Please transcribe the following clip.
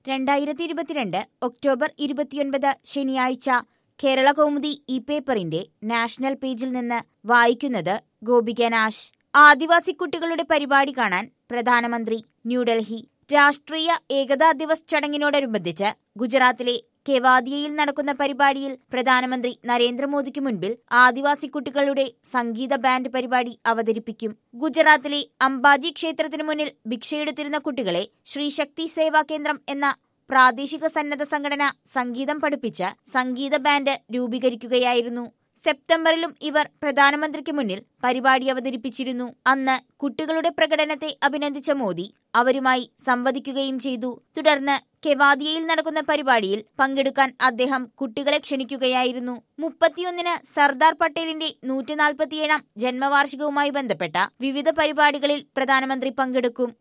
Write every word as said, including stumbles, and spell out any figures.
രണ്ടായിരത്തി ഇരുപത്തിരണ്ട് ഒക്ടോബർ ഇരുപത്തിയൊൻപത് ശനിയാഴ്ച കേരള കൗമുദി ഈ പേപ്പറിന്റെ നാഷണൽ പേജിൽ നിന്ന് വായിക്കുന്നത് ഗോപിക നാശ്. ആദിവാസി കുട്ടികളുടെ പരിപാടി കാണാൻ പ്രധാനമന്ത്രി ന്യൂഡൽഹി. രാഷ്ട്രീയ ഏകതാ ദിവസ് ചടങ്ങിനോടനുബന്ധിച്ച് ഗുജറാത്തിലെ കെവാദിയയിൽ നടക്കുന്ന പരിപാടിയിൽ പ്രധാനമന്ത്രി നരേന്ദ്രമോദിക്ക് മുൻപിൽ ആദിവാസി കുട്ടികളുടെ സംഗീത ബാൻഡ് പരിപാടി അവതരിപ്പിക്കും. ഗുജറാത്തിലെ അംബാജി ക്ഷേത്രത്തിനു മുന്നിൽ ഭിക്ഷയെടുത്തിരുന്ന കുട്ടികളെ ശ്രീശക്തി സേവാ കേന്ദ്രം എന്ന പ്രാദേശിക സന്നദ്ധ സംഘടന സംഗീതം പഠിപ്പിച്ച് സംഗീത ബാൻഡ് രൂപീകരിക്കുകയായിരുന്നു. സെപ്റ്റംബറിലും ഇവർ പ്രധാനമന്ത്രിക്ക് മുന്നിൽ പരിപാടി അവതരിപ്പിച്ചിരുന്നു. അന്ന് കുട്ടികളുടെ പ്രകടനത്തെ അഭിനന്ദിച്ച മോദി അവരുമായി സംവദിക്കുകയും ചെയ്തു. തുടർന്ന് കെവാദിയയിൽ നടക്കുന്ന പരിപാടിയിൽ പങ്കെടുക്കാൻ അദ്ദേഹം കുട്ടികളെ ക്ഷണിക്കുകയായിരുന്നു. മുപ്പത്തിയൊന്നിന് സർദാർ പട്ടേലിന്റെ നൂറ്റി നാൽപ്പത്തിയേഴാം ജന്മവാർഷികവുമായി ബന്ധപ്പെട്ട വിവിധ പരിപാടികളിൽ പ്രധാനമന്ത്രി പങ്കെടുക്കും.